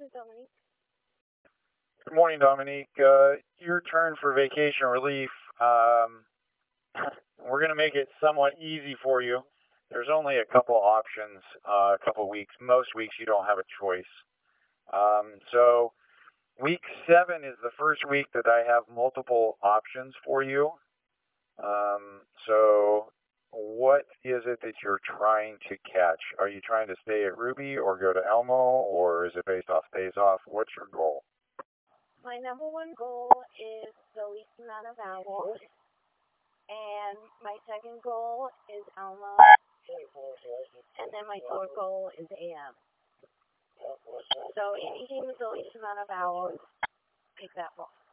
is Dominique. Good morning, Dominique. Your turn for vacation relief. We're going to make it somewhat easy for you. There's only a couple options, a couple weeks. Most weeks you don't have a choice. So week 7 is the first week that I have multiple options for you. So what is it that you're trying to catch? Are you trying to stay at Ruby or go to Elmo, or is it based off days off? What's your goal? My number one goal is the least amount of hours, and my second goal is Elmo, and then my third goal is AM. So anything with the least amount of hours, pick that one.